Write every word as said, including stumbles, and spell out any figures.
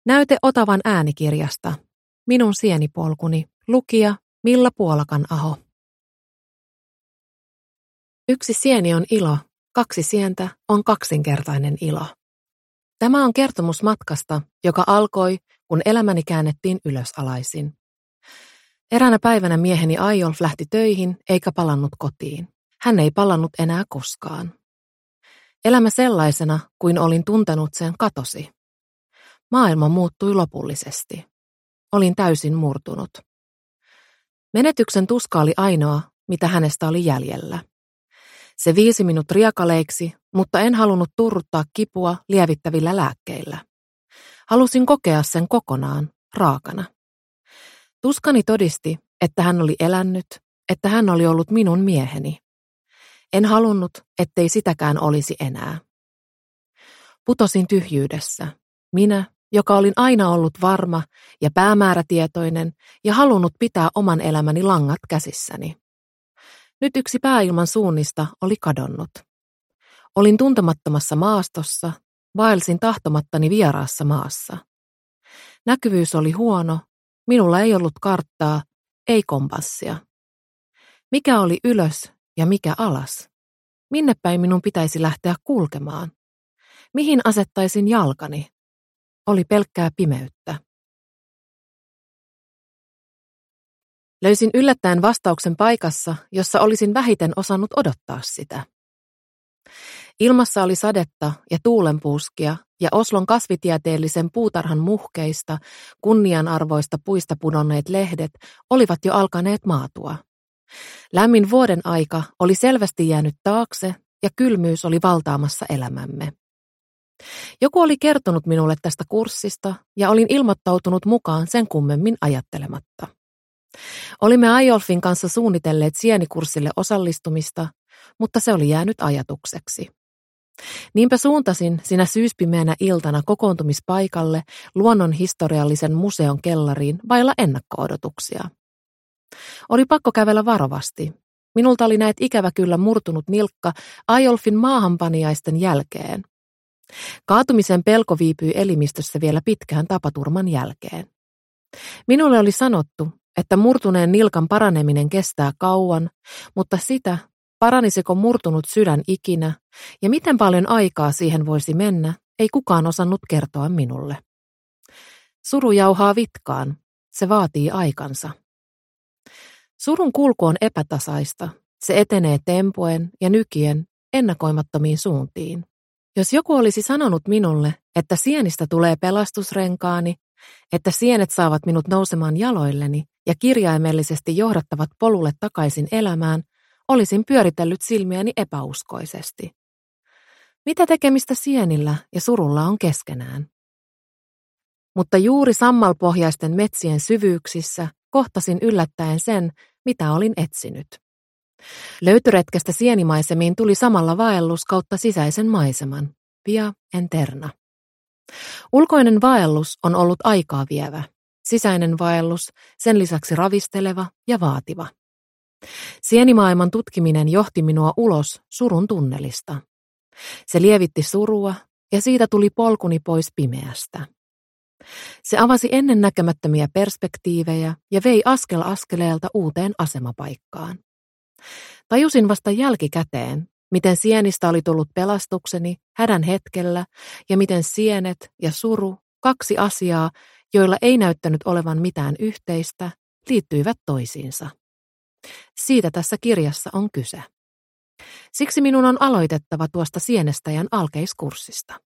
Näyte Otavan äänikirjasta. Minun sienipolkuni. Lukija Milla Puolakan-aho. Yksi sieni on ilo, kaksi sientä on kaksinkertainen ilo. Tämä on kertomus matkasta, joka alkoi, kun elämäni käännettiin ylösalaisin. Eräänä päivänä mieheni Aiolf lähti töihin eikä palannut kotiin. Hän ei palannut enää koskaan. Elämä sellaisena, kuin olin tuntenut sen, katosi. Maailma muuttui lopullisesti. Olin täysin murtunut. Menetyksen tuska oli ainoa, mitä hänestä oli jäljellä. Se viisi minut riekaleiksi, mutta en halunnut turruttaa kipua lievittävillä lääkkeillä. Halusin kokea sen kokonaan, raakana. Tuskani todisti, että hän oli elänyt, että hän oli ollut minun mieheni. En halunnut, ettei sitäkään olisi enää. Putosin tyhjyydessä. Minä, joka olin aina ollut varma ja päämäärätietoinen ja halunnut pitää oman elämäni langat käsissäni. Nyt yksi pääilman suunnista oli kadonnut. Olin tuntemattomassa maastossa, vaelsin tahtomattani vieraassa maassa. Näkyvyys oli huono, minulla ei ollut karttaa, ei kompassia. Mikä oli ylös ja mikä alas? Minne päin minun pitäisi lähteä kulkemaan? Mihin asettaisin jalkani? Oli pelkkää pimeyttä. Löysin yllättäen vastauksen paikassa, jossa olisin vähiten osannut odottaa sitä. Ilmassa oli sadetta ja tuulenpuuskia ja Oslon kasvitieteellisen puutarhan muhkeista, kunnianarvoista puista pudonneet lehdet olivat jo alkaneet maatua. Lämmin vuoden aika oli selvästi jäänyt taakse ja kylmyys oli valtaamassa elämämme. Joku oli kertonut minulle tästä kurssista ja olin ilmoittautunut mukaan sen kummemmin ajattelematta. Olimme Aiolfin kanssa suunnitelleet sienikurssille osallistumista, mutta se oli jäänyt ajatukseksi. Niinpä suuntasin sinä syyspimeänä iltana kokoontumispaikalle luonnonhistoriallisen museon kellariin vailla ennakko-odotuksia. Oli pakko kävellä varovasti. Minulta oli näet ikävä kyllä murtunut nilkka Aiolfin maahanpaniaisten jälkeen. Kaatumisen pelko viipyi elimistössä vielä pitkään tapaturman jälkeen. Minulle oli sanottu, että murtuneen nilkan paraneminen kestää kauan, mutta sitä, paranisiko murtunut sydän ikinä ja miten paljon aikaa siihen voisi mennä, ei kukaan osannut kertoa minulle. Suru jauhaa vitkaan, se vaatii aikansa. Surun kulku on epätasaista, se etenee tempoen ja nykien ennakoimattomiin suuntiin. Jos joku olisi sanonut minulle, että sienistä tulee pelastusrenkaani, että sienet saavat minut nousemaan jaloilleni ja kirjaimellisesti johdattavat polulle takaisin elämään, olisin pyöritellyt silmiäni epäuskoisesti. Mitä tekemistä sienillä ja surulla on keskenään? Mutta juuri sammalpohjaisten metsien syvyyksissä kohtasin yllättäen sen, mitä olin etsinyt. Löytöretkestä sienimaisemiin tuli samalla vaellus kautta sisäisen maiseman, via interna. Ulkoinen vaellus on ollut aikaa vievä, sisäinen vaellus sen lisäksi ravisteleva ja vaativa. Sienimaailman tutkiminen johti minua ulos surun tunnelista. Se lievitti surua ja siitä tuli polkuni pois pimeästä. Se avasi ennennäkemättömiä perspektiivejä ja vei askel askeleelta uuteen asemapaikkaan. Tajusin vasta jälkikäteen, miten sienistä oli tullut pelastukseni hädän hetkellä ja miten sienet ja suru, kaksi asiaa, joilla ei näyttänyt olevan mitään yhteistä, liittyivät toisiinsa. Siitä tässä kirjassa on kyse. Siksi minun on aloitettava tuosta sienestäjän alkeiskurssista.